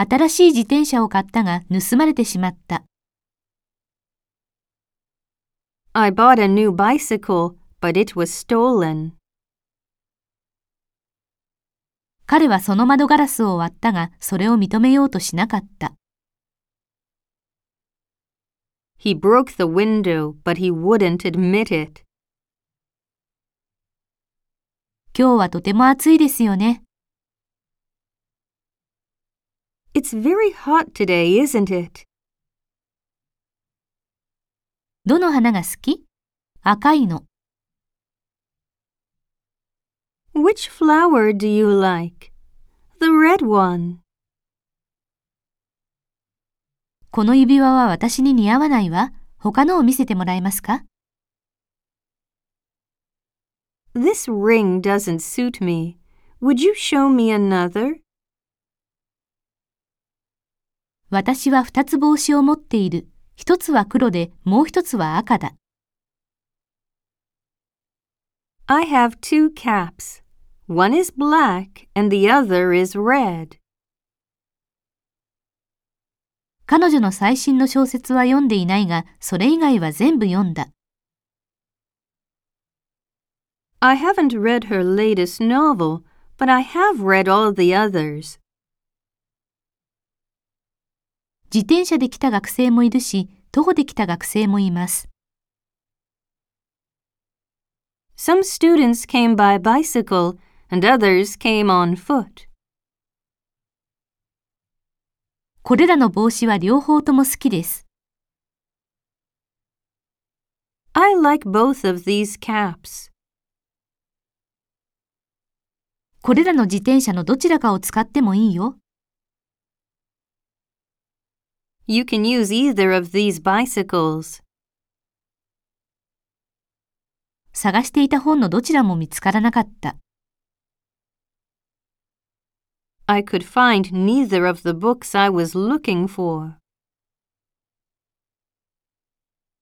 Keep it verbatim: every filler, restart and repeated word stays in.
新しい自転車を買ったが盗まれてしまった。 I bought a new bicycle, but it was stolen. 彼はその窓ガラスを割ったが、それを認めようとしなかった。 He broke the window, but he wouldn't admit it. 今日はとても暑いですよね。 It's very hot today, isn't it? どの花が好き？赤いの。 Which flower do you like? The red one. この指輪は私に似合わないわ。他のを見せてもらえますか？ This ring doesn't suit me. Would you show me another? 私は二つ帽子を持っている。一つは黒で、もう一つは赤だ。 I have two caps. One is black and the other is red. 彼女の最新の小説は読んでいないが、それ以外は全部読んだ。 I haven't read her latest novel, but I have read all the others. 自転車で来た学生もいるし、徒歩で来た学生もいます。 Some students came by bicycle and others came on foot. これらの帽子は両方とも好きです。 I like both of these caps. これらの自転車のどちらかを使ってもいいよ。 You can use either of these bicycles. 探していた本のどちらも見つからなかった。 I could find neither of the books I was looking for.